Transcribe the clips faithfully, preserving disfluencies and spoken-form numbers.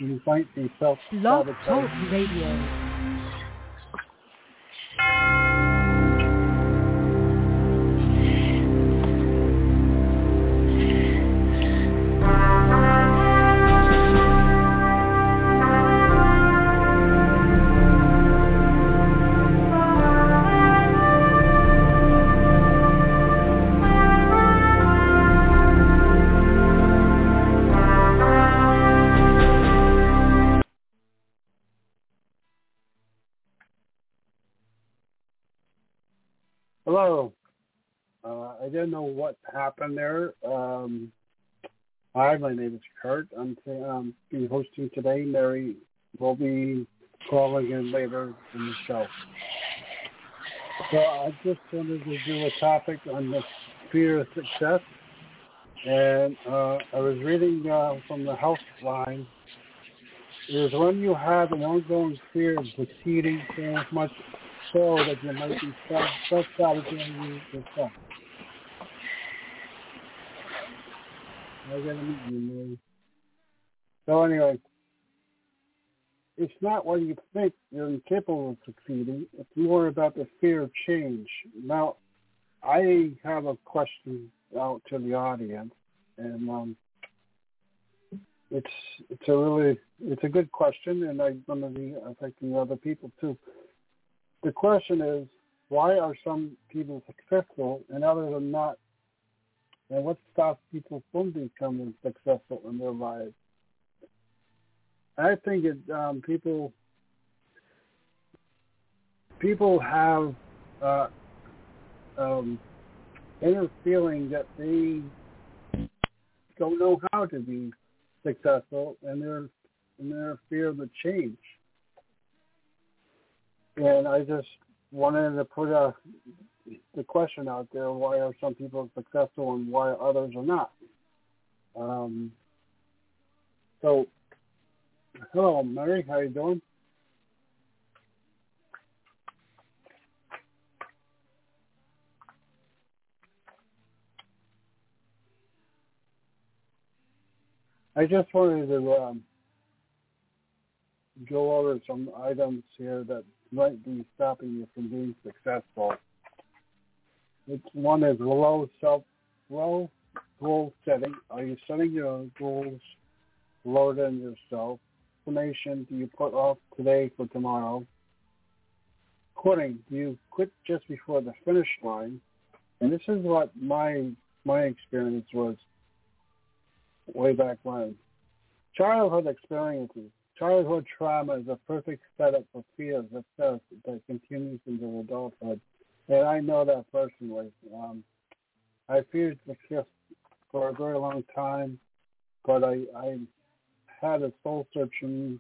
you might be Blog self-sabotaging. Talk Radio. Hello. Uh, I didn't know what happened there. Um, hi, my name is Kurt. I'm um, be hosting today. Mary will be calling in later in the show. So I just wanted to do a topic on the fear of success. And uh, I was reading uh, from the health line. It is when you have an ongoing fear of succeeding so much so that you might be self-sabotaging yourself. I gotta meet you, Mary. So anyway, it's not what you think you're incapable of succeeding. It's more about the fear of change. Now, I have a question out to the audience, and um, it's it's a really it's a good question, and I'm going to be affecting other people too. The question is, why are some people successful and others are not? And what stops people from becoming successful in their lives? I think it, um, people people have uh, um, inner feeling that they don't know how to be successful, and they're and they're fear of the change. And I just wanted to put a, the question out there, why are some people successful and why others are not? Um, so, hello, Mary, how you doing? I just wanted to um, go over some items here that might be stopping you from being successful. It's, one is low self, low goal setting. Are you setting your goals lower than yourself? Information do you put off today for tomorrow? Quitting. Do you quit just before the finish line? And this is what my my experience was way back when. Childhood experiences. Childhood trauma is a perfect setup for fear of success that continues into adulthood. And I know that personally. Um, I feared success for a very long time, but I, I had a soul-searching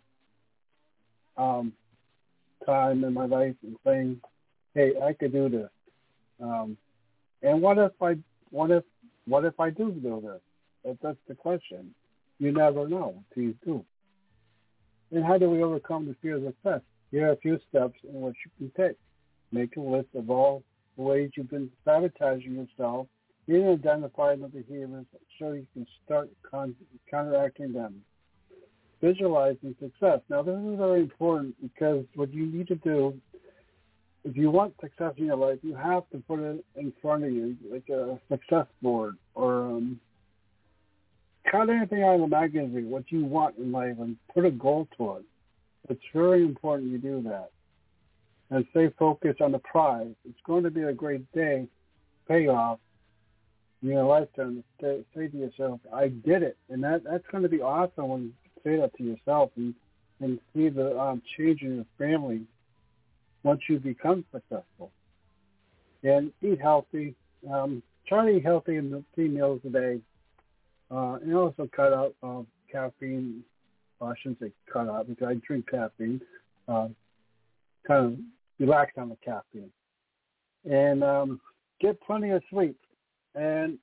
um, time in my life and saying, "Hey, I could do this." Um, and what if I, what if, what if I do do this? That, that's the question. You never know until you do. And how do we overcome the fear of success? Here are a few steps in which you can take. Make a list of all the ways you've been sabotaging yourself. You identify the behaviors so you can start con- counteracting them. Visualizing success. Now, this is very important because what you need to do, if you want success in your life, you have to put it in front of you, like a success board, or um, cut anything out of the magazine, what you want in life, and put a goal to it. It's very important you do that. And stay focused on the prize. It's going to be a great day, payoff in your lifetime. Say, say to yourself, I did it. And that, that's going to be awesome when you say that to yourself and, and see the um, change in your family once you become successful. And eat healthy. Um, try to eat healthy in three meals a day. Uh, and also cut out uh, caffeine. Well, I shouldn't say cut out because I drink caffeine. Uh, kind of relax on the caffeine. And um, get plenty of sleep. And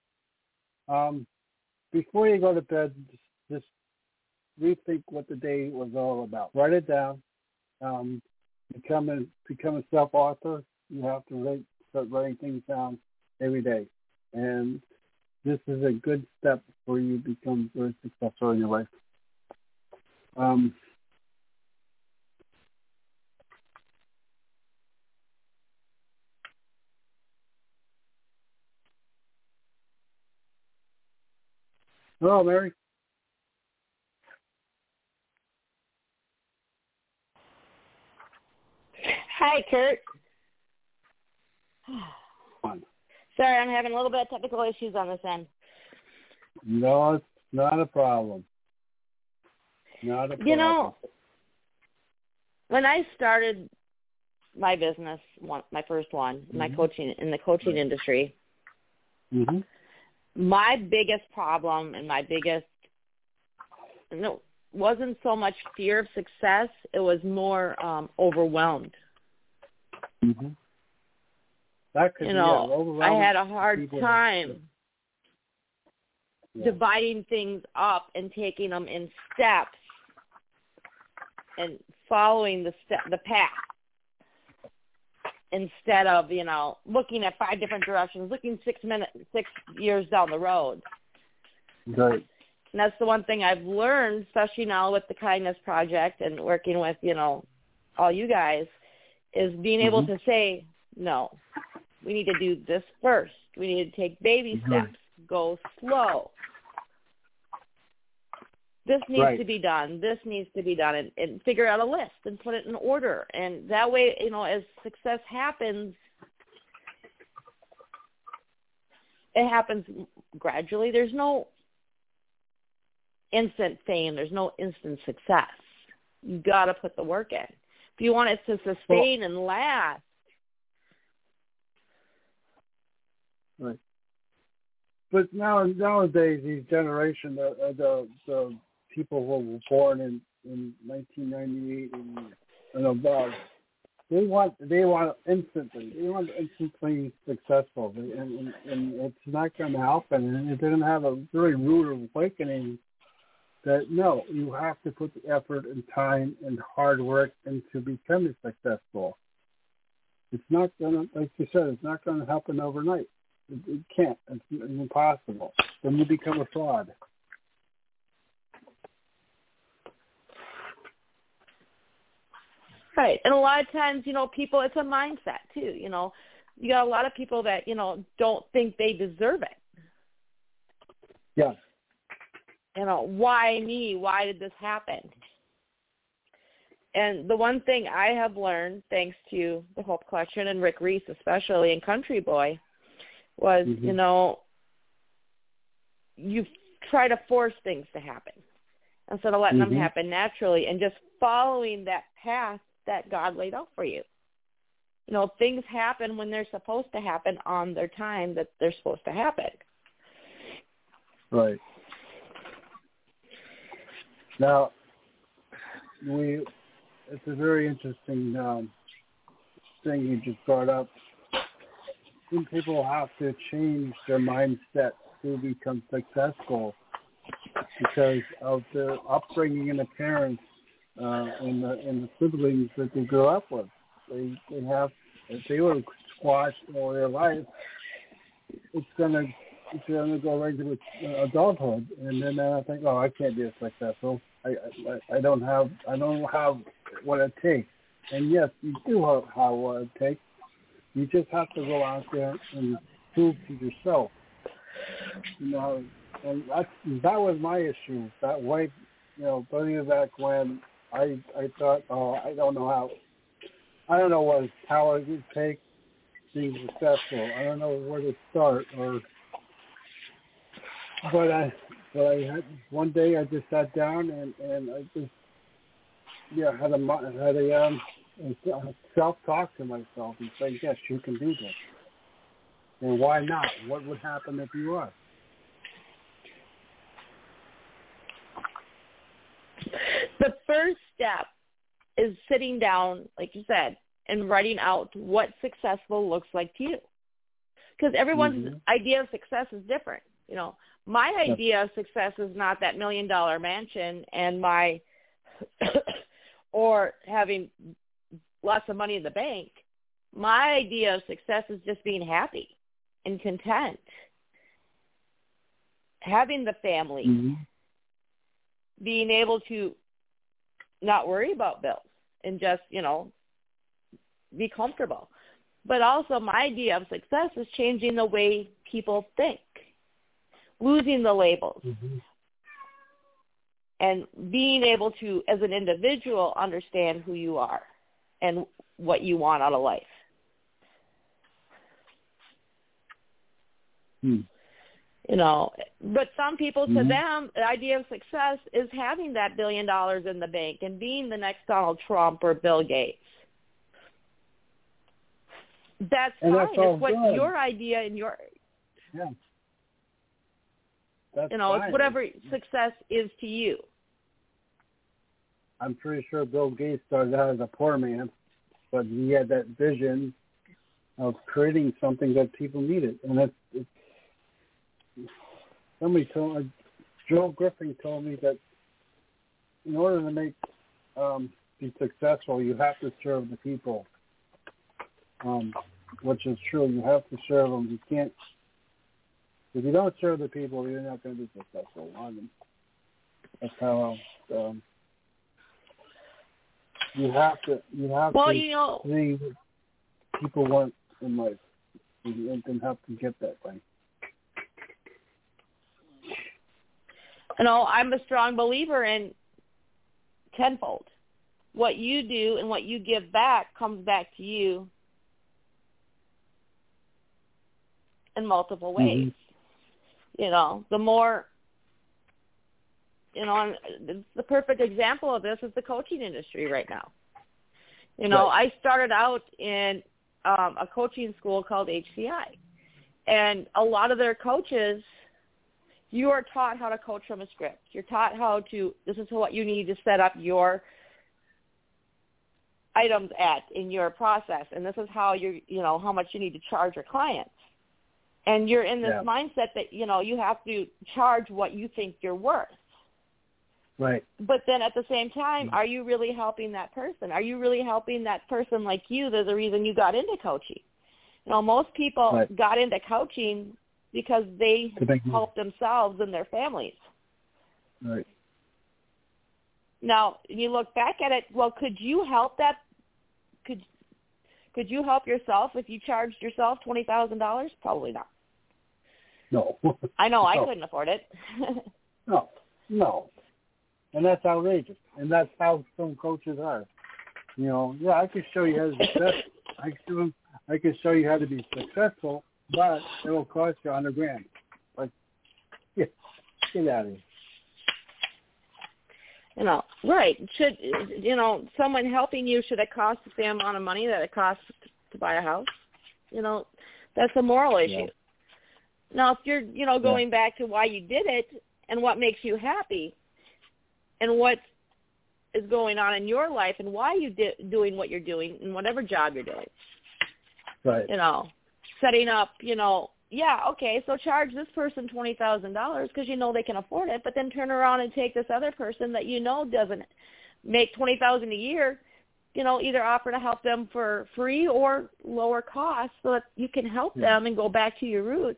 um, before you go to bed, just, just rethink what the day was all about. Write it down. Um, become a become a self-author. You have to write, start writing things down every day. And this is a good step for you to become very successful in your life. Um, hello, Mary. Hi, Kurt. Fine. Sorry, I'm having a little bit of technical issues on this end. No, it's not a problem. Not a problem. You know, when I started my business, one, my first one, mm-hmm. my coaching in the coaching right. industry, mm-hmm. my biggest problem and my biggest no wasn't so much fear of success; it was more um, overwhelmed. Mm-hmm. That could you be, know, yeah, I had a hard time yeah. dividing things up and taking them in steps and following the step, the path, instead of, you know, looking at five different directions, looking six minutes, six years down the road. Right. And that's the one thing I've learned, especially now with the Kindness Project and working with, you know, all you guys, is being able mm-hmm. to say, no, we need to do this first. We need to take baby mm-hmm. steps, go slow. This needs right. to be done. This needs to be done, and, and figure out a list and put it in order. And that way, you know, as success happens, it happens gradually. There's no instant fame. There's no instant success. You got to put the work in. If you want it to sustain well, and last. Right. But now nowadays, these generation, the uh, the, the people who were born in, in nineteen ninety-eight and, and above, they want they want instantly. They want instantly successful, and, and, and it's not going to happen. And they're going to have a very rude awakening. That no, you have to put the effort and time and hard work into becoming successful. It's not going to, like you said, it's not going to happen overnight. It, it can't. It's, it's impossible. Then you become a fraud. Right. And a lot of times, you know, people, it's a mindset too. You know, you got a lot of people that, you know, don't think they deserve it. Yeah. You know, why me? Why did this happen? And the one thing I have learned, thanks to the Hope Collection and Rick Reese especially, and Country Boy, was, mm-hmm. you know, you try to force things to happen instead of letting mm-hmm. them happen naturally and just following that path that God laid out for you. You know, things happen when they're supposed to happen on their time that they're supposed to happen. Right. Now, we it's a very interesting um, thing you just brought up. Some people have to change their mindset to become successful because of their upbringing and the parents uh, and, the, and the siblings that they grew up with. They they have if they were squashed all their life, it's gonna it's gonna go right into adulthood, and then I think, oh, I can't be successful. I, I I don't have I don't have what it takes. And yes, you do have, have what it takes. You just have to go out there and prove to yourself. You know, and that's that was my issue. That way, you know, way back when I I thought, oh, I don't know how. I don't know what how it would take to be successful. I don't know where to start, or but I but I had one day I just sat down and, and I just yeah had a had a um self talk to myself and say, yes, you can do this, and why not? What would happen if you are? The first step is sitting down, like you said, and writing out what successful looks like to you. Because everyone's mm-hmm. idea of success is different. You know, my idea of success is not that million dollar mansion and my, or having lots of money in the bank. My idea of success is just being happy and content. Having the family, mm-hmm. being able to not worry about bills and just, you know, be comfortable. But also my idea of success is changing the way people think, losing the labels, mm-hmm. and being able to, as an individual, understand who you are and what you want out of life. Hmm. You know, but some people, mm-hmm. to them, the idea of success is having that billion dollars in the bank and being the next Donald Trump or Bill Gates. That's and fine. That's it's what good. your idea and your, yeah. That's you know, fine. it's whatever success is to you. I'm pretty sure Bill Gates started out as a poor man, but he had that vision of creating something that people needed. And it's, it's somebody told me, Joe Griffin told me that in order to make um, be successful, you have to serve the people, um, which is true. You have to serve them. You can't. If you don't serve the people, you're not going to be successful. Um, that's how. Um, you have to. You have well, to you know, see what people want in life, and then have to get that thing. You know, I'm a strong believer in tenfold. What you do and what you give back comes back to you in multiple ways. Mm-hmm. You know, the more, you know, the perfect example of this is the coaching industry right now. You know, right. I started out in um, a coaching school called H C I, and a lot of their coaches, you are taught how to coach from a script. You're taught how to, this is what you need to set up your items at in your process, and this is how you're, you know, how much you need to charge your clients. And you're in this yeah. mindset that, you know, you have to charge what you think you're worth. Right. But then at the same time, are you really helping that person? Are you really helping that person like you? There's a reason you got into coaching. You know, most people right. got into coaching because they help themselves and their families. Right. Now, you look back at it, well, could you help that? Could could you help yourself if you charged yourself twenty thousand dollars? Probably not. No. I know, no. I couldn't afford it. no, no. And that's outrageous. And that's how some coaches are. You know, yeah, I can show you how to be successful. I can, I can show you how to be successful, but it will cost you a hundred grand. Like, yeah, get out of here. You know, right. Should, you know, someone helping you, should it cost the same amount of money that it costs to buy a house? You know, that's a moral issue. Yeah. Now, if you're, you know, going yeah. back to why you did it and what makes you happy and what is going on in your life and why you di- doing what you're doing in whatever job you're doing. Right. You know, setting up, you know, yeah, okay, so charge this person twenty thousand dollars because you know they can afford it, but then turn around and take this other person that you know doesn't make twenty thousand dollars a year, you know, either offer to help them for free or lower cost so that you can help yeah. them and go back to your roots.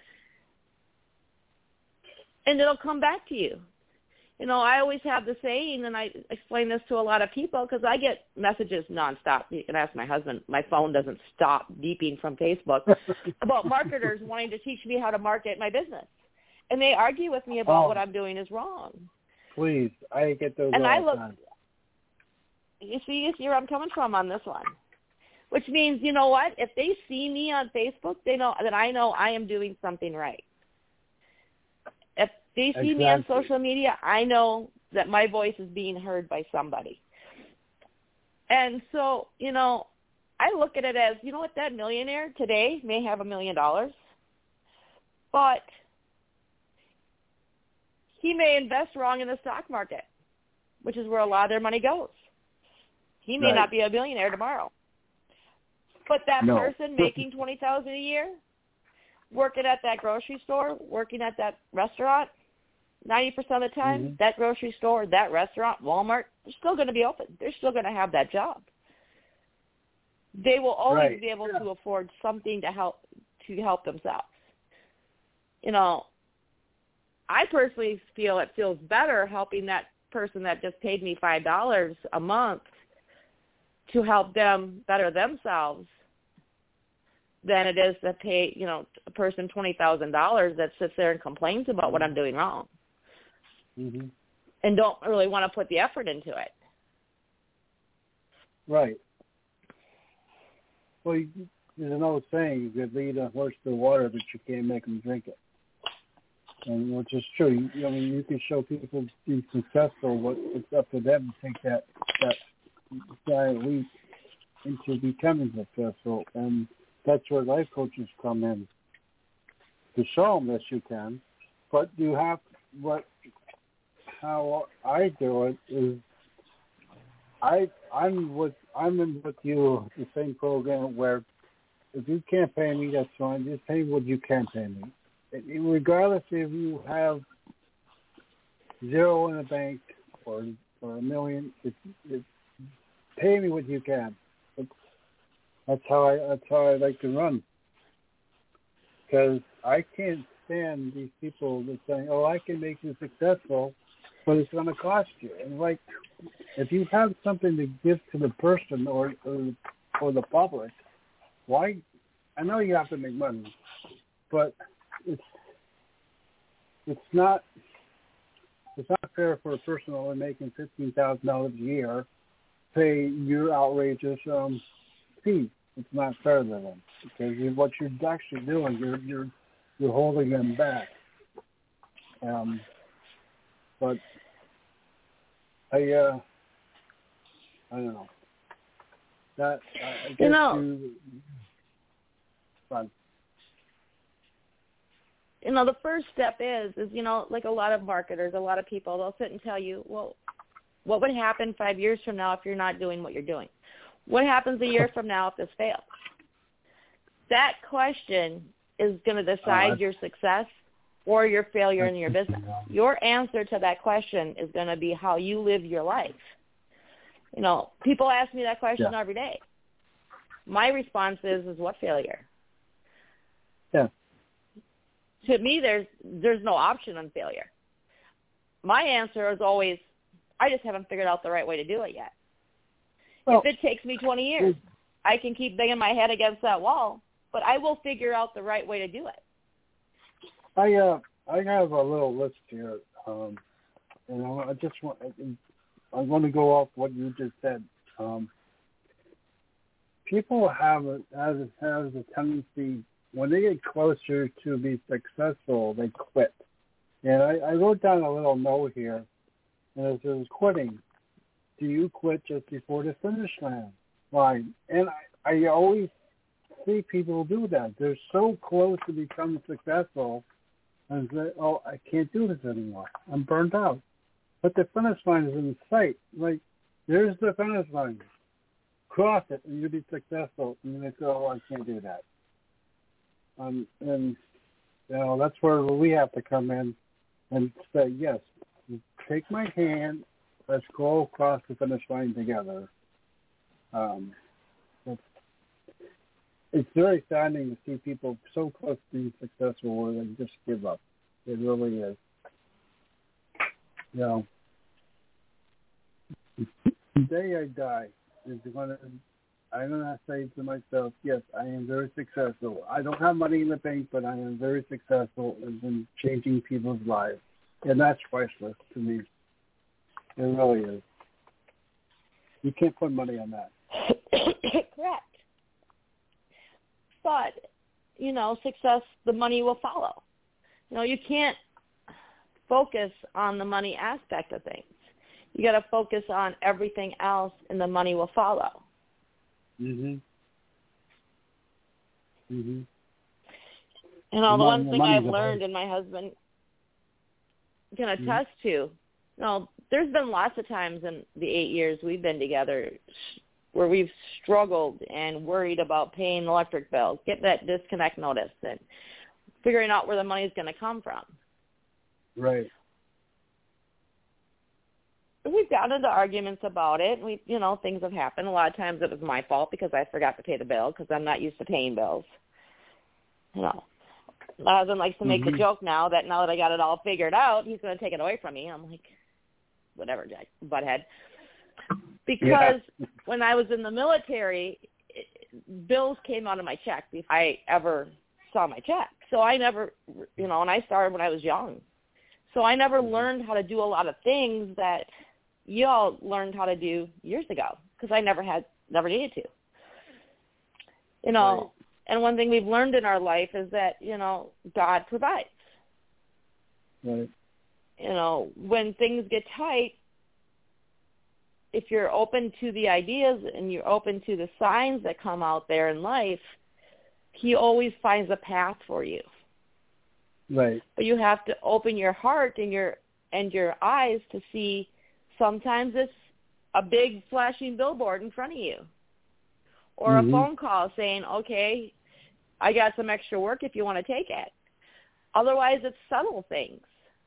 And it'll come back to you. You know, I always have the saying, and I explain this to a lot of people because I get messages nonstop. You can ask my husband. My phone doesn't stop beeping from Facebook about marketers wanting to teach me how to market my business. And they argue with me about oh, what I'm doing is wrong. Please, I get those and all I the look, time. You see, you see where I'm coming from on this one. Which means, you know what? If they see me on Facebook, they know that I know I am doing something right. If they see exactly. me on social media, I know that my voice is being heard by somebody. And so, you know, I look at it as, you know what, that millionaire today may have a million dollars, but he may invest wrong in the stock market, which is where a lot of their money goes. He may right. not be a millionaire tomorrow. But that no. person making twenty thousand dollars a year, working at that grocery store, working at that restaurant, ninety percent of the time, mm-hmm. that grocery store, that restaurant, Walmart, they're still going to be open. They're still going to have that job. They will always right. be able yeah. to afford something to help to help themselves. You know, I personally feel it feels better helping that person that just paid me five dollars a month to help them better themselves than it is to pay, you know, a person twenty thousand dollars that sits there and complains about what I'm doing wrong. Mm-hmm. And don't really want to put the effort into it. Right. Well, you, there's an old saying, you could lead a horse to the water, but you can't make them drink it. And which is true. You, I mean, you can show people be successful, but it's up to them to take that, that giant leap into becoming successful. And that's where life coaches come in, to show them that you can. But you have, what, how I do it is, I I'm with I'm in with you the same program where if you can't pay me, that's fine. Just pay what you can pay me, and regardless if you have zero in the bank or or a million. It's, it's pay me what you can. It's, that's how I that's how I like to run, because I can't stand these people that saying, "Oh, I can make you successful," but it's going to cost you. And like, if you have something to give to the person or, or or the public, why? I know you have to make money, but it's it's not it's not fair for a person only making fifteen thousand dollars a year pay your outrageous um, fee. It's not fair to them, because you, what you're actually doing, you're you're you're holding them back. Um, but I uh, I don't know. That I guess you know, you, fun. You know, the first step is, is, you know, like a lot of marketers, a lot of people, they'll sit and tell you, well, what would happen five years from now if you're not doing what you're doing? What happens a year from now if this fails? That question is going to decide uh, your success or your failure in your business. Your answer to that question is going to be how you live your life. You know, people ask me that question yeah. every day. My response is, is what failure? Yeah. To me, there's there's no option on failure. My answer is always, I just haven't figured out the right way to do it yet. Well, if it takes me twenty years, I can keep banging my head against that wall, but I will figure out the right way to do it. I uh I have a little list here, um, and I, I just want I want to go off what you just said. Um, people have a, has has a tendency, when they get closer to be successful, they quit. And I, I wrote down a little note here, and it says, quitting. Do you quit just before the finish line? Line? And I, I always see people do that. They're so close to becoming successful, and say, oh, I can't do this anymore. I'm burned out. But the finish line is in sight. Like, there's the finish line. Cross it, and you'll be successful. And they say, oh, I can't do that. Um, and, you know, that's where we have to come in and say, yes, take my hand, let's go across the finish line together. Um, it's, it's very saddening to see people so close to being successful where they just give up. It really is. You know, the day I die is going to, I'm going to say to myself, yes, I am very successful. I don't have money in the bank, but I am very successful in changing people's lives. And that's priceless to me. It really is. You can't put money on that. Correct. But, you know, success, the money will follow. You know, you can't focus on the money aspect of things. You got to focus on everything else, and the money will follow. Mhm. Mhm. You know, the, the one thing I've learned, and my husband can attest mm-hmm. to, you know, there's been lots of times in the eight years we've been together where we've struggled and worried about paying electric bills, getting that disconnect notice, and figuring out where the money's going to come from. Right. We've gotten into arguments about it. We, you know, things have happened. A lot of times it was my fault because I forgot to pay the bill because I'm not used to paying bills. You know, my husband likes to make mm-hmm. the joke now that now that I got it all figured out, he's going to take it away from me. I'm like, whatever, Jack, butthead. Because yeah. when I was in the military, it, bills came out of my check before I ever saw my check. So I never, you know, and I started when I was young. So I never mm-hmm. learned how to do a lot of things that you all learned how to do years ago because I never had, never needed to. You know, right. And one thing we've learned in our life is that, you know, God provides. Right. You know, when things get tight, if you're open to the ideas and you're open to the signs that come out there in life, he always finds a path for you. Right. But you have to open your heart and your and your eyes to see sometimes it's a big flashing billboard in front of you. Or mm-hmm. a phone call saying, okay, I got some extra work if you want to take it. Otherwise, it's subtle things.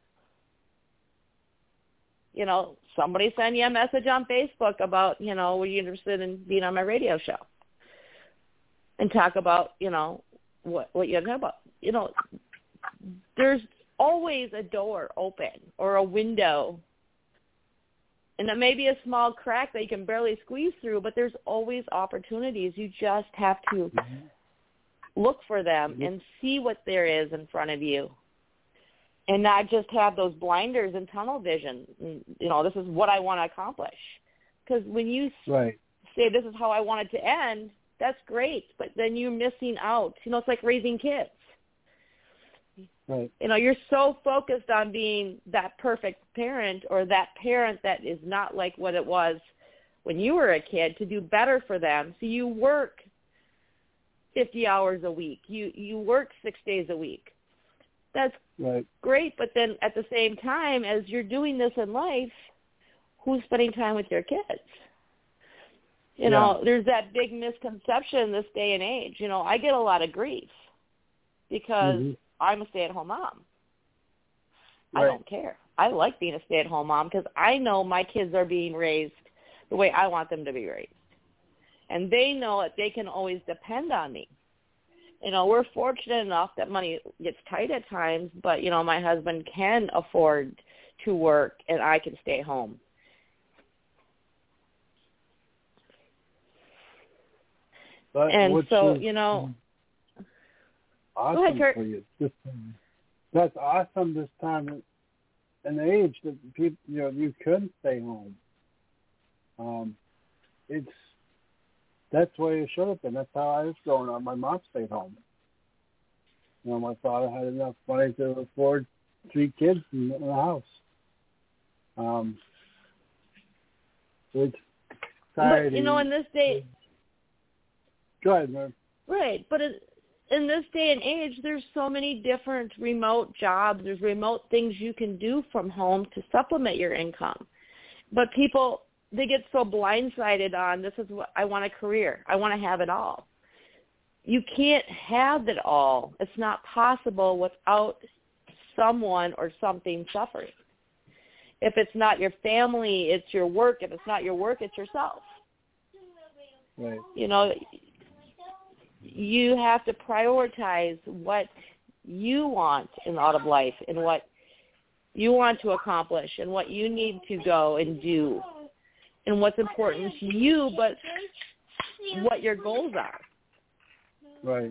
You know, somebody send you a message on Facebook about, you know, were you interested in being on my radio show? And talk about, you know, what what you know about. You know, there's always a door open or a window. And it may be a small crack that you can barely squeeze through, but there's always opportunities. You just have to mm-hmm. look for them mm-hmm. and see what there is in front of you. And not just have those blinders and tunnel vision. You know, this is what I want to accomplish. Because when you right. say this is how I want it to end, that's great. But then you're missing out. You know, it's like raising kids. Right. You know, you're so focused on being that perfect parent or that parent that is not like what it was when you were a kid to do better for them. So you work fifty hours a week. You, you work six days a week. That's right. great, but then at the same time, as you're doing this in life, who's spending time with your kids? You yeah. know, there's that big misconception in this day and age. You know, I get a lot of grief because mm-hmm. I'm a stay-at-home mom. Right. I don't care. I like being a stay-at-home mom because I know my kids are being raised the way I want them to be raised. And they know that they can always depend on me. You know, we're fortunate enough that money gets tight at times, but, you know, my husband can afford to work and I can stay home. But and so, is, you know, awesome go ahead, Kurt. for you. This, that's awesome this time in the age that people, you know, you could stay home. Um, it's, That's the way it should have been. That's how I was growing up. My mom stayed home. You know, my father had enough money to afford three kids in, in the house. Um, it's but, you know, in this day... Go ahead, man. Right, but in, in this day and age, there's so many different remote jobs. There's remote things you can do from home to supplement your income. But people... they get so blindsided on, this is what I want a career. I want to have it all. You can't have it all. It's not possible without someone or something suffering. If it's not your family, it's your work. If it's not your work, it's yourself. Right. You know, you have to prioritize what you want in out of life and what you want to accomplish and what you need to go and do. And what's important to you, but what your goals are. Right.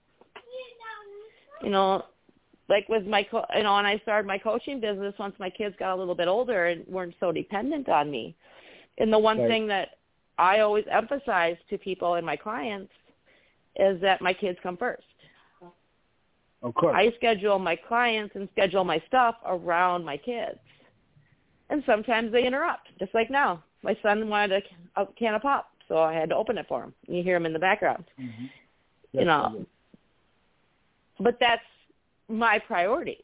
You know, like with my, co- you know, when I started my coaching business, once my kids got a little bit older and weren't so dependent on me. And the one right. thing that I always emphasize to people and my clients is that my kids come first. Of course. I schedule my clients and schedule my stuff around my kids. And sometimes they interrupt, just like now. My son wanted a, a can of pop, so I had to open it for him. You hear him in the background. Mm-hmm. You know, but that's my priorities.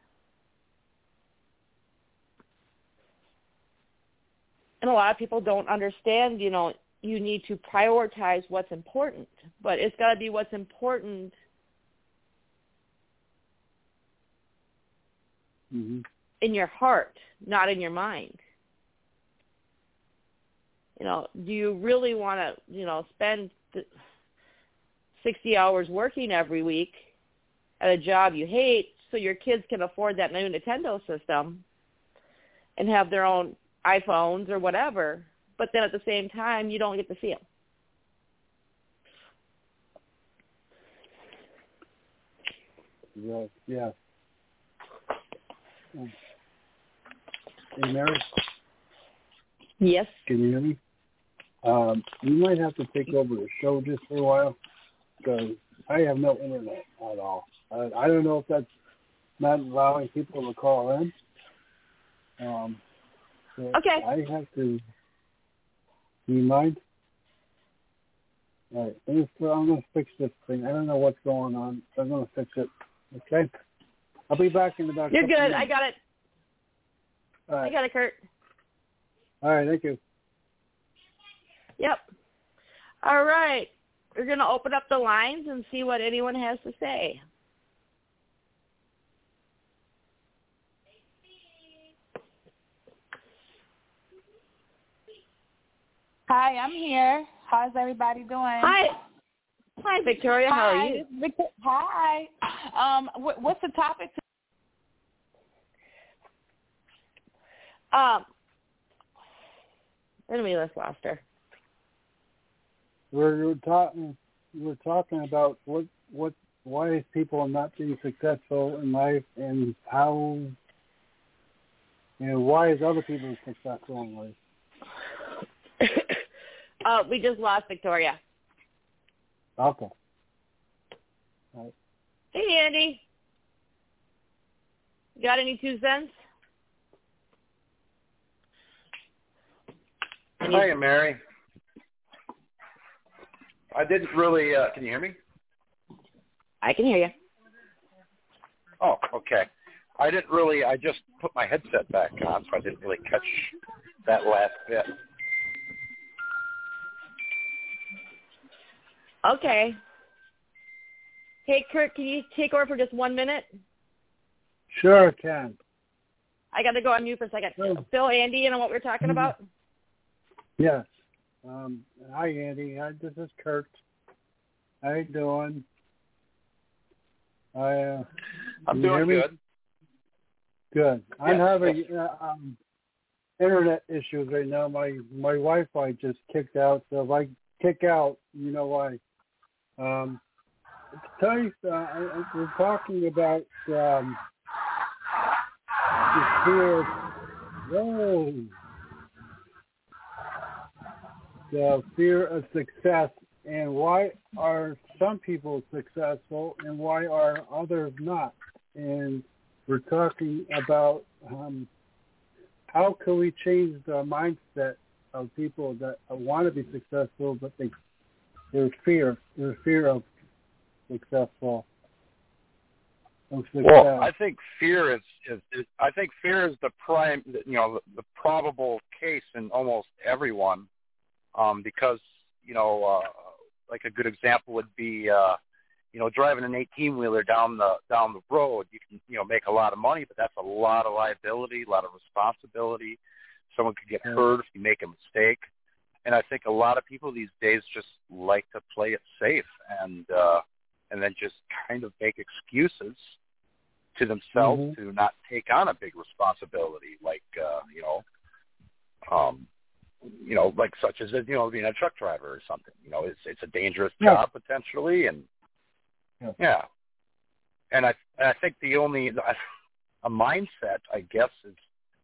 And a lot of people don't understand, you know, you need to prioritize what's important, but it's got to be what's important mm-hmm. in your heart, not in your mind. You know, do you really want to, you know, spend sixty hours working every week at a job you hate so your kids can afford that new Nintendo system and have their own iPhones or whatever, but then at the same time, you don't get to see them. Yes, yes. Hey, Mary? Yes. Can you hear me? Um, you might have to take over the show just for a while because I have no internet at all. I, I don't know if that's not allowing people to call in. Um, so okay. I have to. Do you mind? All right. I'm going to fix this thing. I don't know what's going on. So I'm going to fix it. Okay? I'll be back in about. You're good. Minutes. I got it. All right. I got it, Kurt. All right. Thank you. Yep. All right. We're going to open up the lines and see what anyone has to say. Hi, I'm here. How's everybody doing? Hi. Hi, Victoria. Hi, How are you? Victor- Hi. Um, what, what's the topic? Um, let me just lost her. We're, we're talking. We're talking about what what why people are not being successful in life and how you know why is other people successful in life. uh, we just lost Victoria. Okay. All right. Hey, Andy. You got any two cents? Hi, Mary. I didn't really, uh, can you hear me? I can hear you. Oh, okay. I didn't really, I just put my headset back on, so I didn't really catch that last bit. Okay. Hey, Kurt, can you take over for just one minute? Sure, can. I got to go on mute for a second. Oh. Fill Andy in on what we're talking Mm-hmm. about. Yes. Um, hi, Andy. Hi, this is Kurt. How you doing? I, uh, I'm you doing good. Good. I'm Yes, having yes. uh, um, internet issues right now. My my Wi-Fi just kicked out, so if I kick out, you know why. Um, to tell you, uh, I, I, we're talking about um, the fear of, whoa, the fear of success, and why are some people successful and why are others not? And we're talking about um, how can we change the mindset of people that want to be successful, but they there's fear, there's fear of successful. Of success. Well, I think fear is, is, is I think fear is the prime, you know, the, the probable case in almost everyone, um, because you know, uh, like a good example would be, uh, you know, driving an eighteen-wheeler down the down the road. You can, you know, make a lot of money, but that's a lot of liability, a lot of responsibility. Someone could get hurt if you make a mistake. And I think a lot of people these days just like to play it safe and uh, and then just kind of make excuses to themselves mm-hmm. to not take on a big responsibility, like uh, you know, um, you know, like such as you know being a truck driver or something. You know, it's it's a dangerous yeah. job potentially, and yeah. yeah. And I I think the only a mindset, I guess, is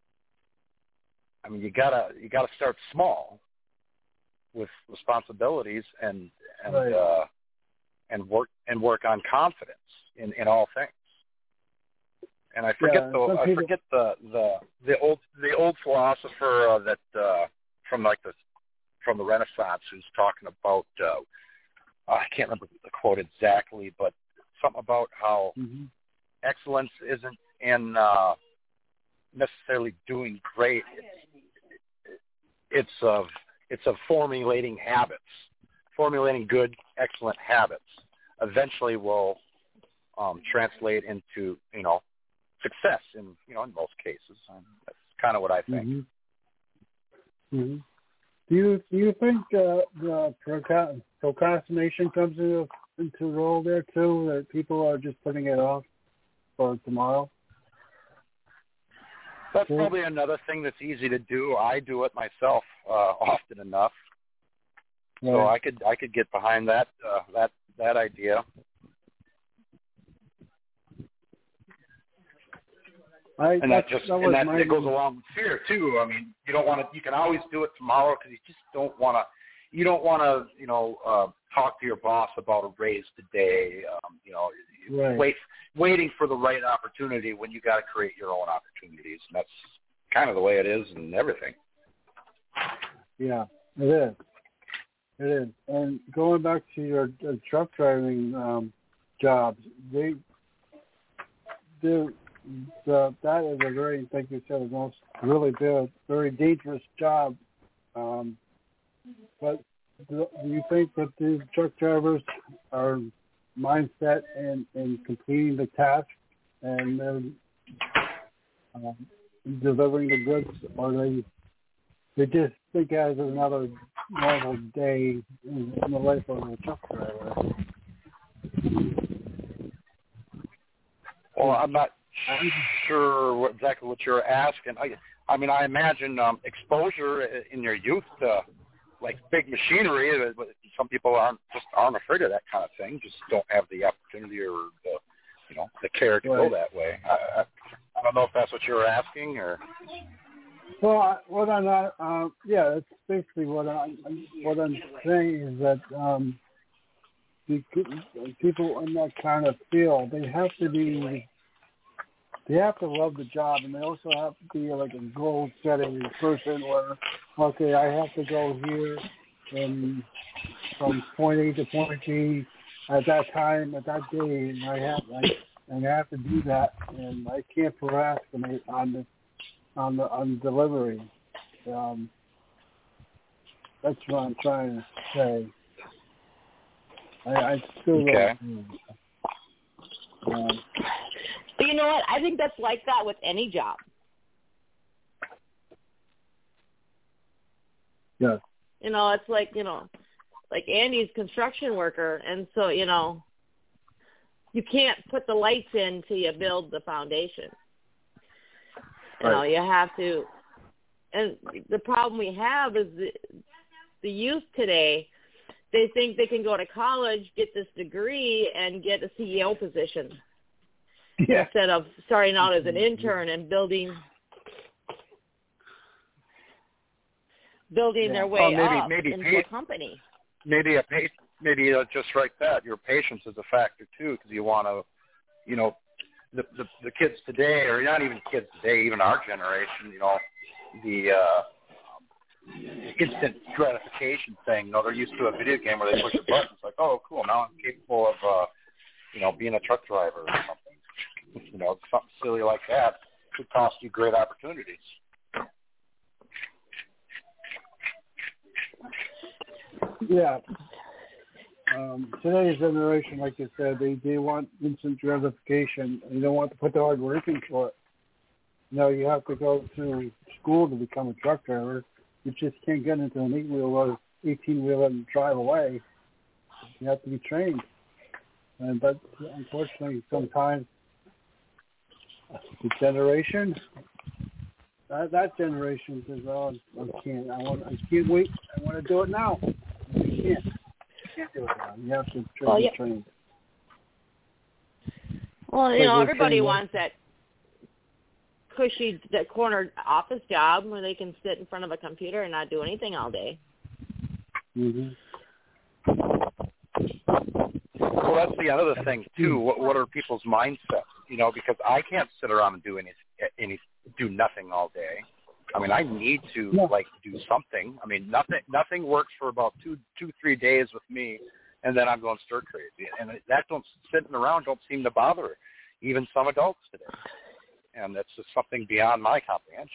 I mean you gotta you gotta start small with responsibilities and and right. uh, and work and work on confidence in, in all things. And I forget yeah, the I people... forget the, the the old the old philosopher uh, that uh, from like the from the Renaissance who's talking about uh, I can't remember the quote exactly, but something about how mm-hmm. excellence isn't in uh, necessarily doing great. It's, it's of it's of formulating habits, formulating good, excellent habits. Eventually, will um, translate into you know success in you know in most cases. And that's kind of what I think. Mm-hmm. Mm-hmm. Do you do you think uh, the proca- procrastination comes into into role there too? That people are just putting it off for tomorrow. That's probably another thing that's easy to do. I do it myself uh, often enough, right. So I could I could get behind that uh, that that idea. I, and that just that and that my, it goes along with fear too. I mean, you don't want to. You can always do it tomorrow because you just don't want to. You don't want to, you know, uh, talk to your boss about a raise today. Um, you know, right. wait, waiting for the right opportunity when you got to create your own opportunities, and that's kind of the way it is in everything. Yeah, it is. It is. And going back to your uh, truck driving um, jobs, they, they, the that is a very, like you said, a most really good, very dangerous job. Um, but do, do you think that these truck drivers are mindset in, in completing the task and then um, delivering the goods, or they they just think as another normal day in, in the life of a truck driver? Well, I'm not sure what, exactly what you're asking. I, I mean, I imagine um, exposure in your youth to like big machinery. Some people aren't just aren't afraid of that kind of thing. Just don't have the opportunity or the, you know, the care to right. go that way. I, I, I don't know if that's what you're asking or. Well, I, what I'm not, uh, yeah, that's basically what I'm what I'm saying is that um, the people in that kind of field, they have to be, they have to love the job, and they also have to be like a goal-setting person where, okay, I have to go here and from point A to point B at that time, at that day, and I have, I, and I have to do that, and I can't procrastinate on the on the on delivery. Um, that's what I'm trying to say. I, I still okay. don't. Um, But you know what? I think that's like that with any job. yeah. You know, it's like, you know, like Andy's a construction worker, and so, you know, you can't put the lights in till you build the foundation. You know, you have to, and the problem we have is the, the youth today, they think they can go to college, get this degree, and get a C E O position Yeah. instead of starting out as an intern and building building yeah. their way well, maybe, up maybe into pay, a company. Maybe a pay, maybe uh, just like that, your patience is a factor too, because you want to, you know, the, the the kids today, or not even kids today, even our generation, you know, the uh, instant gratification thing. You know, they're used to a video game where they push a button. It's like, oh, cool, now I'm capable of, uh, you know, being a truck driver or something. You know, something silly like that could cost you great opportunities. Yeah. Um, today's generation, like you said, they, they want instant gratification. You don't want to put the hard work into it. You know, you have to go to school to become a truck driver. You just can't get into an eight-wheel or eighteen-wheel and drive away. You have to be trained. And but unfortunately, sometimes the generation, that, that generation says, "Oh, I can't. I want. I can't wait. I want to do it now." You can't. You can't do it now. You have to train. Well, yeah. trained. Well, you Like know, we're everybody trained, wants that cushy, that corner office job where they can sit in front of a computer and not do anything all day. Mm-hmm. Well, that's the other thing too. What, what are people's mindsets? You know, because I can't sit around and do any, any, do nothing all day. I mean, I need to no. like do something. I mean, nothing, nothing works for about two, two, three days with me, and then I'm going stir crazy. And that don't sitting around don't seem to bother even some adults today. And that's just something beyond my comprehension.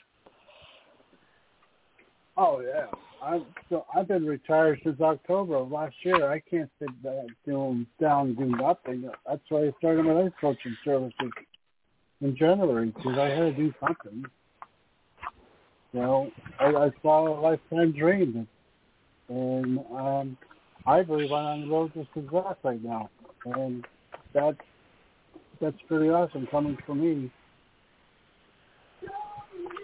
Oh yeah, I've so I've been retired since October of last year. I can't sit down, doing down and do nothing. That's why I started my life coaching services in January, because I had to do something. You know, I, I saw a lifetime dream, and um, I believe I'm on the road to success right now, and that's that's pretty awesome coming from me.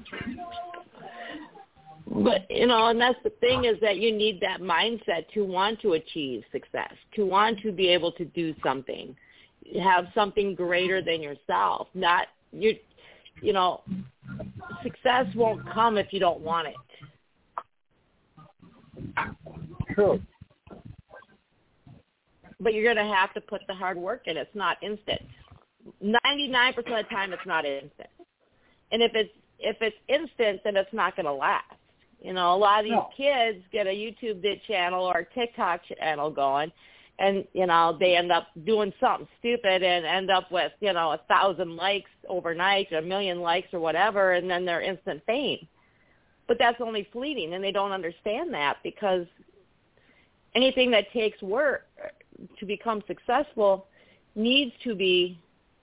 But, you know, and that's the thing is that you need that mindset to want to achieve success, to want to be able to do something, have something greater than yourself. Not, you, you know, success won't come if you don't want it. True. But you're going to have to put the hard work in. It's not instant. ninety-nine percent of the time, it's not instant. And if it's if it's instant, then it's not going to last. You know, a lot of these no. kids get a YouTube channel or a TikTok channel going, and, you know, they end up doing something stupid and end up with, you know, a thousand likes overnight, a million likes or whatever, and then they're instant fame. But that's only fleeting, and they don't understand that because anything that takes work to become successful needs to be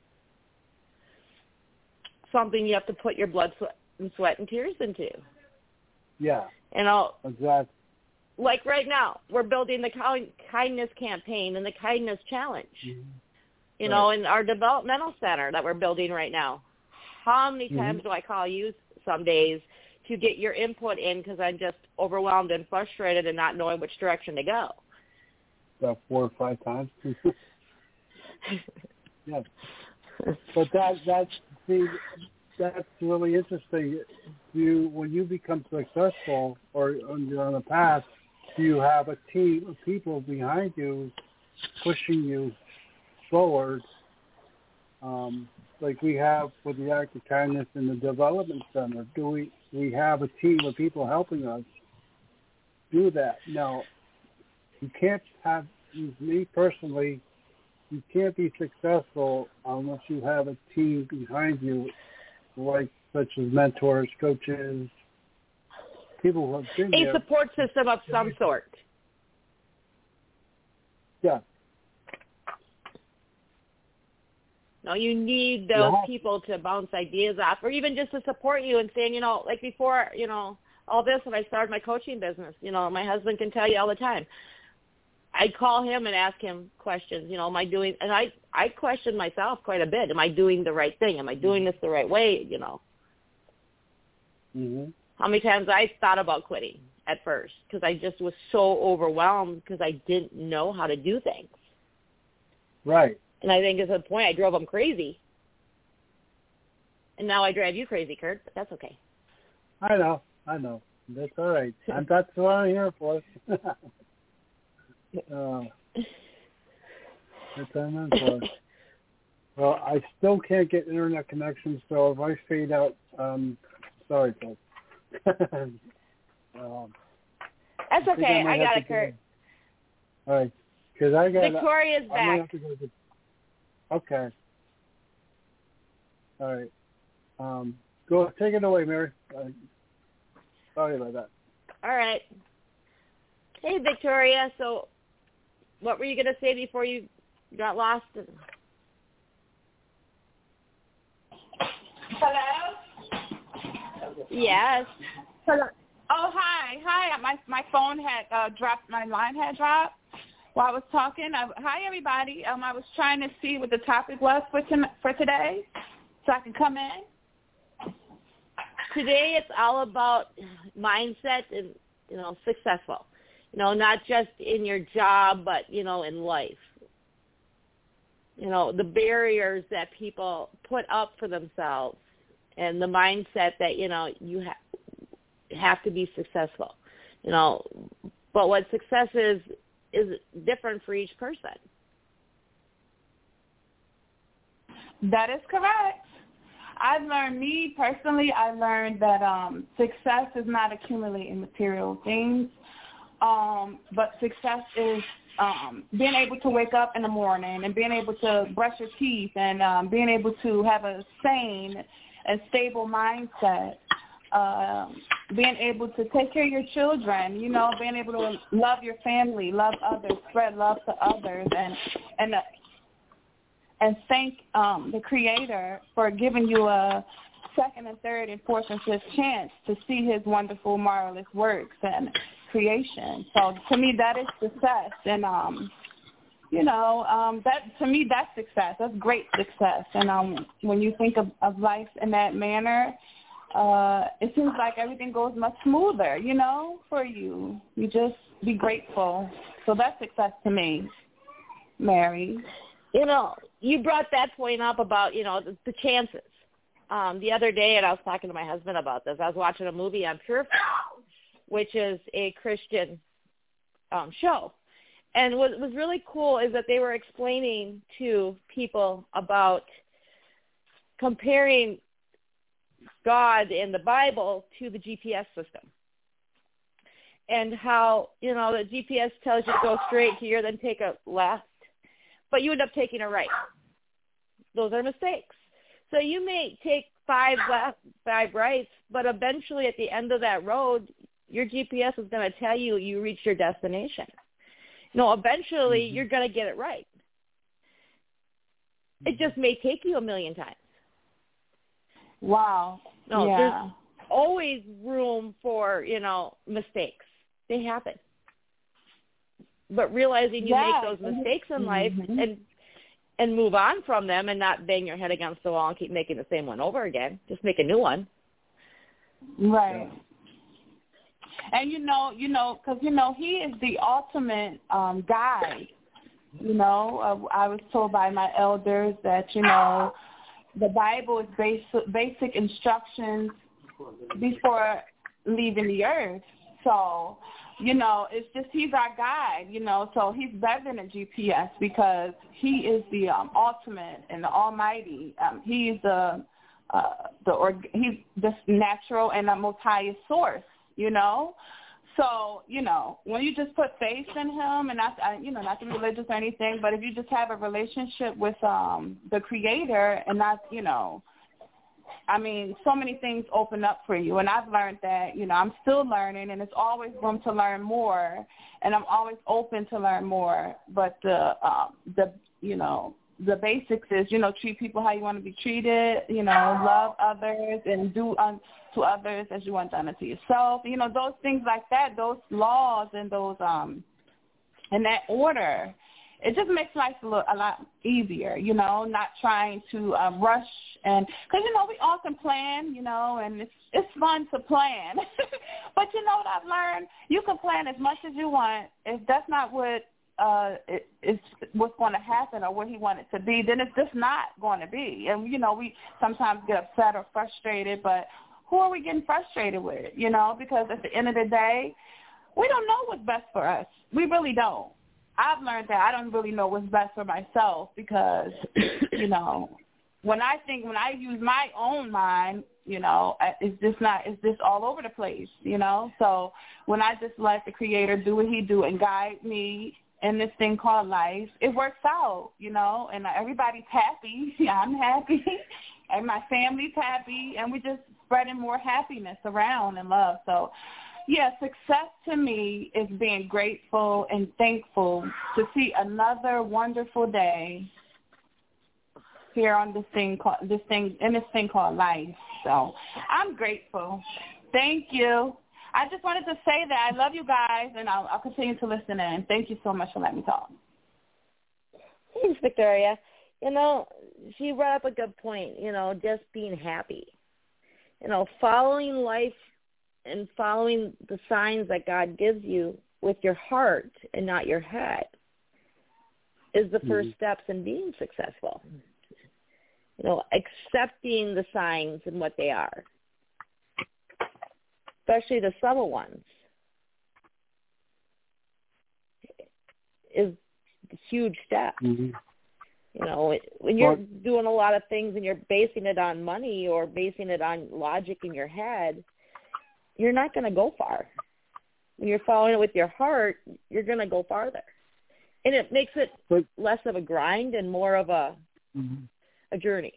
something you have to put your blood, sweat, and sweat and tears into. Yeah. You know, exactly. Like right now, we're building the kindness campaign and the kindness challenge. Mm-hmm. You right. know, in our developmental center that we're building right now. How many mm-hmm. times do I call you some days to get your input in because I'm just overwhelmed and frustrated and not knowing which direction to go? About four or five times. Yeah. But that that's see that's really interesting. You when you become successful or you're on a path, do you have a team of people behind you pushing you forward? Um, like we have with the Act of Kindness in the Development Center. Do we we have a team of people helping us do that? Now, you can't have me personally. You can't be successful unless you have a team behind you, like such as mentors, coaches, people who have been a there. support system of some sort. Yeah. No, you need those yeah. people to bounce ideas off, or even just to support you and saying, you know, like before, you know, all this when I started my coaching business, you know, my husband can tell you all the time. I'd call him and ask him questions, you know, am I doing, and I, I question myself quite a bit. Am I doing the right thing? Am I doing this the right way, you know? Mm-hmm. How many times I thought about quitting at first because I just was so overwhelmed because I didn't know how to do things. Right. And I think at the point I drove them crazy. And now I drive you crazy, Kurt, but that's okay. I know, I know. That's all right. I'm, that's what I'm here for. Uh, that's what I'm in for. Well, I still can't get internet connection, so if I fade out, um, sorry, folks. um, that's okay. I, I got it, Kurt. All right, because I got Victoria's I back. Have to go to, okay. All right. Um, go take it away, Mary. Uh, sorry about that. All right. Hey, Victoria. So, what were you going to say before you got lost? Hello? Yes. Hello. Oh, hi. Hi. My my phone had uh, dropped. My line had dropped while I was talking. I, hi, everybody. Um, I was trying to see what the topic was for to, for today so I can come in. Today it's all about mindset and, you know, successful. You know, not just in your job, but, you know, in life. You know, the barriers that people put up for themselves and the mindset that, you know, you ha- have to be successful. You know, but what success is is different for each person. That is correct. I've learned, me personally, I learned that um, success is not accumulating material things. Um, but success is um, being able to wake up in the morning and being able to brush your teeth and um, being able to have a sane and stable mindset, um, being able to take care of your children, you know, being able to love your family, love others, spread love to others, and and uh, and thank um, the Creator for giving you a second and third and fourth and fifth chance to see His wonderful, marvelous works and creation. So to me, that is success. And, um, you know, um, that to me, that's success. That's great success. And um, when you think of, of life in that manner, uh, it seems like everything goes much smoother, you know, for you. You just be grateful. So that's success to me, Mary. You know, you brought that point up about, you know, the, the chances. Um, the other day, and I was talking to my husband about this, I was watching a movie on Pure Flix, which is a Christian um, show. And what was really cool is that they were explaining to people about comparing God in the Bible to the G P S system. And how, you know, the G P S tells you to go straight here, then take a left, but you end up taking a right. Those are mistakes. So you may take five left, five rights, but eventually at the end of that road, your G P S is going to tell you you reached your destination. No, eventually mm-hmm. you're going to get it right. It just may take you a million times. Wow. No, yeah. There's always room for, you know, mistakes. They happen. But realizing you yeah. make those mistakes in mm-hmm. life and and move on from them and not bang your head against the wall and keep making the same one over again. Just make a new one. Right. And, you know, you know, because, you know, he is the ultimate um, guide. You know, uh, I was told by my elders that, you know, the Bible is basic, basic instructions before leaving the earth. So, you know, it's just he's our guide, you know, so he's better than a G P S because he is the um, ultimate and the almighty. Um, he's the, uh, the org- he's the natural and the most highest source, you know. So, you know, when you just put faith in him, and not, I, you know, not to be religious or anything, but if you just have a relationship with um, the Creator and not, you know, I mean, so many things open up for you. And I've learned that, you know, I'm still learning, and it's always room to learn more, and I'm always open to learn more. But the, um, the you know, the basics is, you know, treat people how you want to be treated, you know, love others and do unto others as you want done unto yourself. You know, those things like that, those laws and those, um, in that order, it just makes life a, little, a lot easier, you know, not trying to uh, rush. And because, you know, we all can plan, you know, and it's it's fun to plan. But you know what I've learned? You can plan as much as you want. If that's not what uh, it, it's what's going to happen or what he wanted to be, then it's just not going to be. And, you know, we sometimes get upset or frustrated, but who are we getting frustrated with, you know, because at the end of the day, we don't know what's best for us. We really don't. I've learned that I don't really know what's best for myself because, you know, when I think, when I use my own mind, you know, it's just not, it's just all over the place, you know. So when I just let the Creator do what he do and guide me in this thing called life, it works out, you know, and everybody's happy. I'm happy, and my family's happy, and we're just spreading more happiness around and love. So, yeah, success to me is being grateful and thankful to see another wonderful day here on this thing called this thing in this thing called life. So I'm grateful. Thank you. I just wanted to say that I love you guys, and I'll, I'll continue to listen in. Thank you so much for letting me talk. Thanks, Victoria. You know, she brought up a good point. You know, just being happy. You know, following life and following the signs that God gives you with your heart and not your head is the first mm-hmm. steps in being successful. You know, accepting the signs and what they are, especially the subtle ones, is a huge step. Mm-hmm. You know, when you're well, doing a lot of things and you're basing it on money or basing it on logic in your head, you're not going to go far. When you're following it with your heart, you're going to go farther. And it makes it but, less of a grind and more of a mm-hmm. a journey.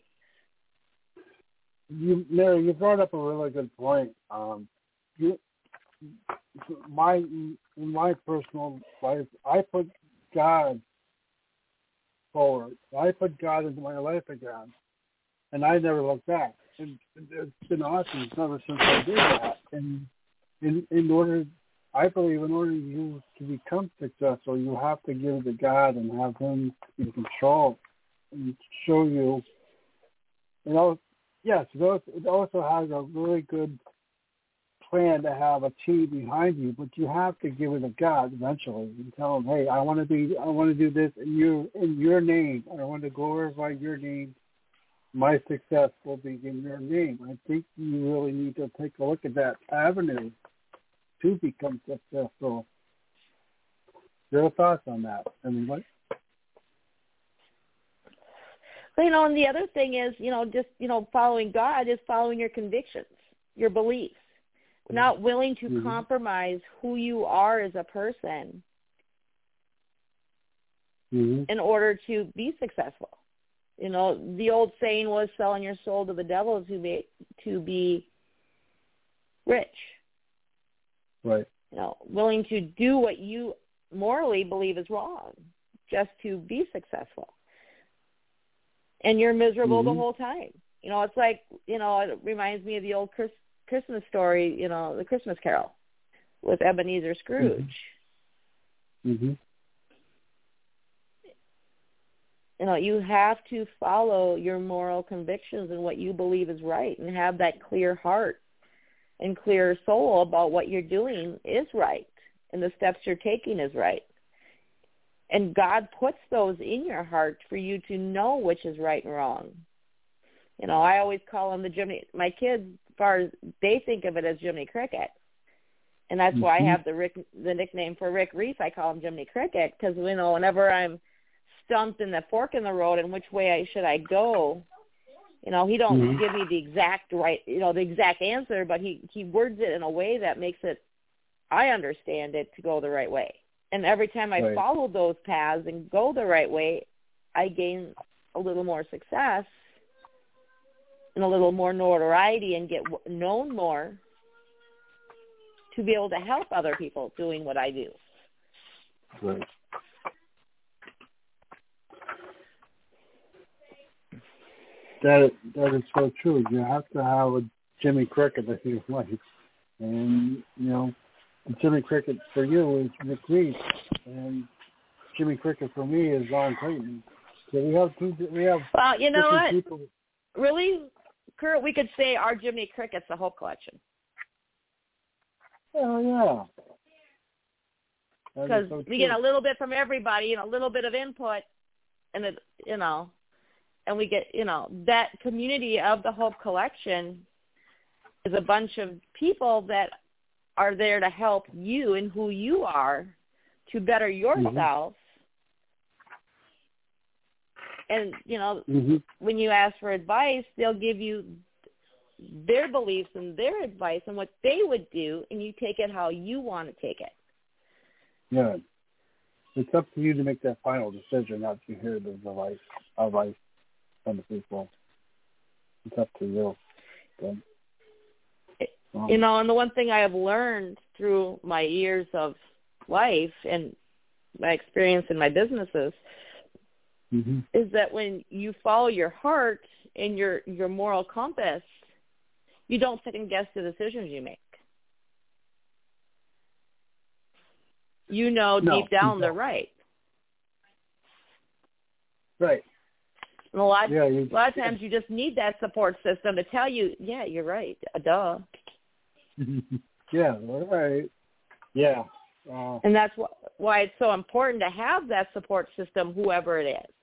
You, Mary, you brought up a really good point. Um, you, my in my personal life, I put God forward. I put God into my life again, and I never looked back. And it's been awesome ever since I did that. And in in order, I believe, in order you to become successful, you have to give it to God and have Him in control and show you. You know, yes, it also, it also has a really good plan to have a team behind you, but you have to give it to God eventually and tell him, hey, I want to be, I want to do this in your in your name. I want to glorify your name. My success will be in your name. I think you really need to take a look at that avenue to become successful. Your thoughts on that? Anybody? You know, and the other thing is, you know, just, you know, following God is following your convictions, your beliefs, mm-hmm. not willing to mm-hmm. compromise who you are as a person mm-hmm. in order to be successful. You know, the old saying was selling your soul to the devil to be, to be rich. Right. You know, willing to do what you morally believe is wrong just to be successful. And you're miserable mm-hmm. the whole time. You know, it's like, you know, it reminds me of the old Chris, Christmas story, you know, the Christmas Carol with Ebenezer Scrooge. Mm-hmm. You know, you have to follow your moral convictions and what you believe is right and have that clear heart and clear soul about what you're doing is right and the steps you're taking is right. And God puts those in your heart for you to know which is right and wrong. You know, I always call them the Jiminy, my kids, as far as they think of it as Jiminy Cricket. And that's mm-hmm. why I have the Rick, the nickname for Rick Reese. I call him Jiminy Cricket because, you know, whenever I'm stumped in the fork in the road and which way I should I go, you know, he don't mm-hmm. give me the exact right, you know, the exact answer, but he, he words it in a way that makes it, I understand it to go the right way. And every time I right. follow those paths and go the right way, I gain a little more success and a little more notoriety and get known more to be able to help other people doing what I do. Right. That that is so true. You have to have a Jimmy Cricket in your life, and you know, Jimmy Cricket for you is Rick Reese, and Jimmy Cricket for me is Ron Clayton. So we have two. We have. Well, you know what? People. Really, Kurt, we could say our Jiminy Cricket's the Hope Collection. Oh yeah. Because so we get a little bit from everybody and a little bit of input, and it, you know. And we get, you know, that community of the Hope Collection is a bunch of people that are there to help you and who you are to better yourself. Mm-hmm. And, you know, mm-hmm. when you ask for advice, they'll give you their beliefs and their advice and what they would do, and you take it how you want to take it. Yeah. It's up to you to make that final decision, not to hear the advice. advice. From the people. It's up to you. Okay. Um, you know, and the one thing I have learned through my years of life and my experience in my businesses mm-hmm. is that when you follow your heart and your, your moral compass, you don't second guess the decisions you make. You know no, deep down they're right. Right. And a lot, yeah, you, a lot of times you just need that support system to tell you, yeah, you're right. Duh. yeah, all right. Yeah. Uh, and that's wh- why it's so important to have that support system, whoever it is.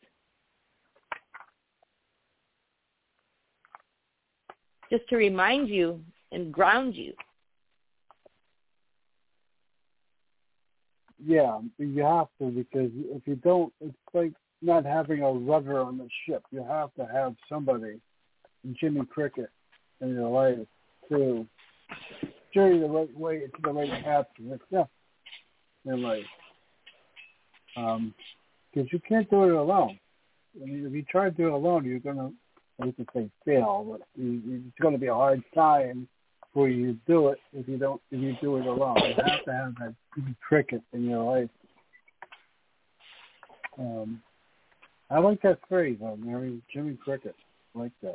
Just to remind you and ground you. Yeah, you have to, because if you don't, it's like not having a rudder on the ship. You have to have somebody, Jimmy Cricket, in your life to steer you the right way to the right path to success in life. Um, because you can't do it alone. I mean, if you try to do it alone, you're going to, I hate to say fail, but you, it's going to be a hard time for you to do it if you don't, if you do it alone. You have to have that Jimmy Cricket in your life. Um, I like that phrase, uh, Mary. Jimmy Cricket. I like that.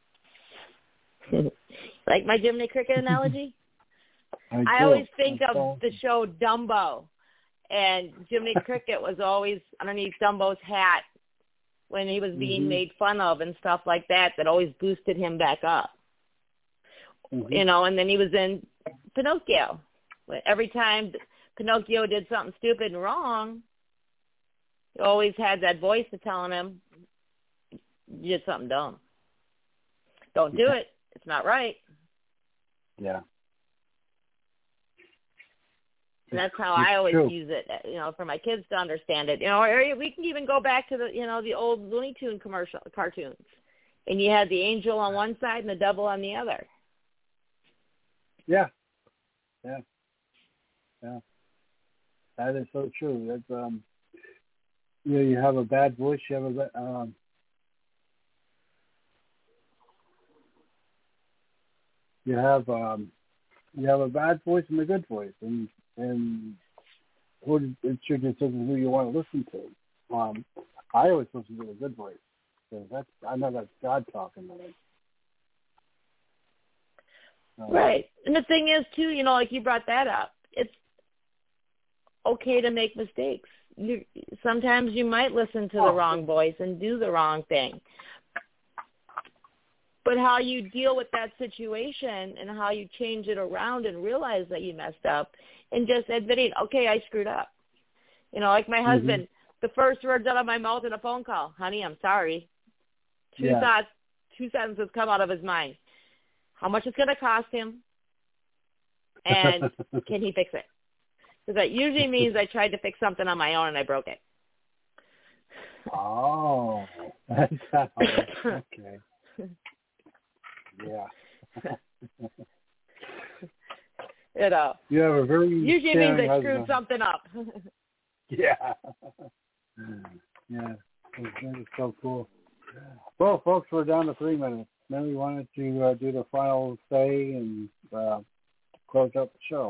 Like my Jiminy Cricket analogy? I, I always think That's of awesome. the show Dumbo, and Jiminy Cricket was always underneath Dumbo's hat, when he was being mm-hmm. made fun of and stuff like that, that always boosted him back up. Mm-hmm. You know, and then he was in Pinocchio. Every time Pinocchio did something stupid and wrong, he always had that voice to telling him, you did something dumb. Don't do it. It's not right. Yeah. And that's how it's I always true. use it, you know, for my kids to understand it. You know, or we can even go back to the, you know, the old Looney Tune commercial cartoons. And you had the angel on one side and the devil on the other. Yeah. Yeah. Yeah. That is so true. That's, um, you know, you have a bad voice, you have a, um, you have, um, you have a bad voice and a good voice, and and who it should consider who you want to listen to. Um, I always listen to a good voice, so that's I know that's God talking to me. Um, right, and the thing is too, you know, like you brought that up, it's okay to make mistakes. You sometimes you might listen to the wrong voice and do the wrong thing. But how you deal with that situation and how you change it around and realize that you messed up and just admitting, okay, I screwed up. You know, like my mm-hmm. husband, the first words out of my mouth in a phone call, honey, I'm sorry. Two yeah. thoughts, two sentences come out of his mind. How much it's going to cost him, and can he fix it? Because that usually means I tried to fix something on my own and I broke it. Oh, that's how, okay. Yeah. You know. You have a very usually means I screwed husband. something up. yeah. Yeah. That is so cool. Well, folks, we're down to three minutes. Then we wanted to uh, do the final say and uh, close up the show.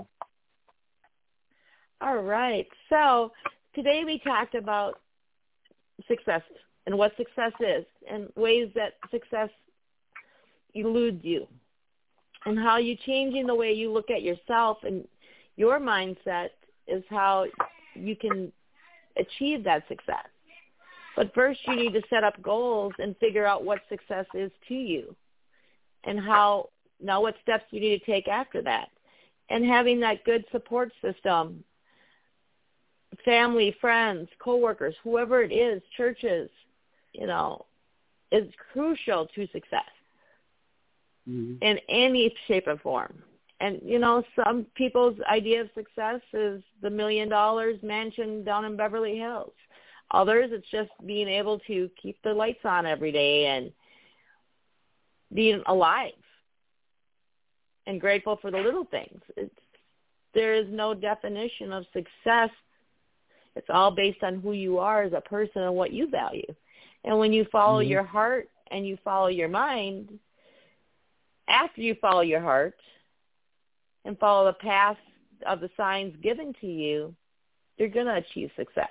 All right. So today we talked about success and what success is and ways that success eludes you and how you changing the way you look at yourself and your mindset is how you can achieve that success. But first you need to set up goals and figure out what success is to you and how, now what steps you need to take after that. And having that good support system, family, friends, coworkers, whoever it is, churches, you know, is crucial to success. Mm-hmm. In any shape or form. And, you know, some people's idea of success is the million dollars mansion down in Beverly Hills. Others, it's just being able to keep the lights on every day and being alive and grateful for the little things. It's, there is no definition of success. It's all based on who you are as a person and what you value. And when you follow mm-hmm. your heart and you follow your mind, after you follow your heart and follow the path of the signs given to you, you're going to achieve success.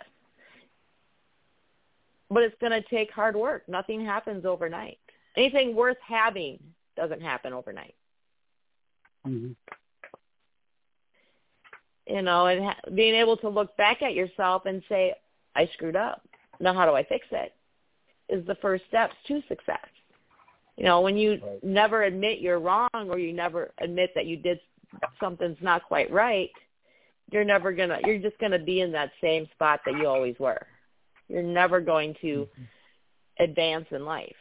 But it's going to take hard work. Nothing happens overnight. Anything worth having doesn't happen overnight. Mm-hmm. You know, and ha- being able to look back at yourself and say, I screwed up. Now how do I fix it? Is the first steps to success. You know, when you right. never admit you're wrong or you never admit that you did something's not quite right, you're never going to, you're just going to be in that same spot that you always were. You're never going to mm-hmm. advance in life.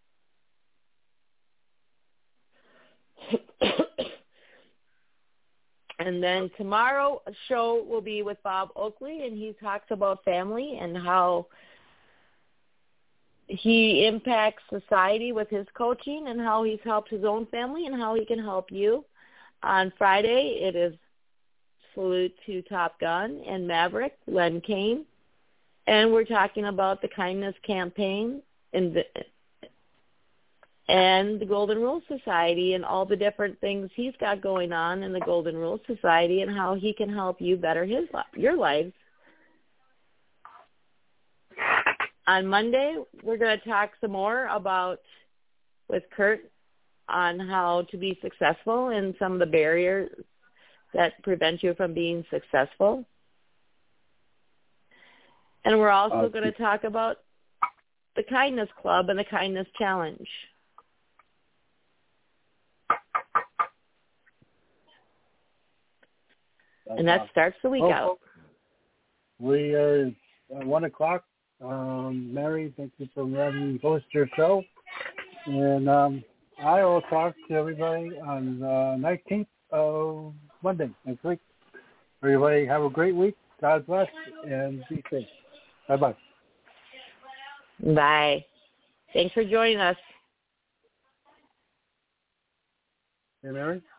And then tomorrow a show will be with Bob Oakley, and he talks about family and how he impacts society with his coaching and how he's helped his own family and how he can help you. On Friday, it is Salute to Top Gun and Maverick, Len Kane. And we're talking about the Kindness Campaign and the, and the Golden Rule Society and all the different things he's got going on in the Golden Rule Society and how he can help you better his your lives. On Monday, we're going to talk some more about, with Kurt, on how to be successful and some of the barriers that prevent you from being successful. And we're also uh, going to talk about the Kindness Club and the Kindness Challenge. That's and that awesome. starts the week oh, out. We are at one o'clock. Um, Mary, thank you for letting me host your show. And um, I will talk to everybody on the nineteenth of Monday next week. Everybody have a great week. God bless and be safe. Bye-bye. Bye. Thanks for joining us. Hey, Mary?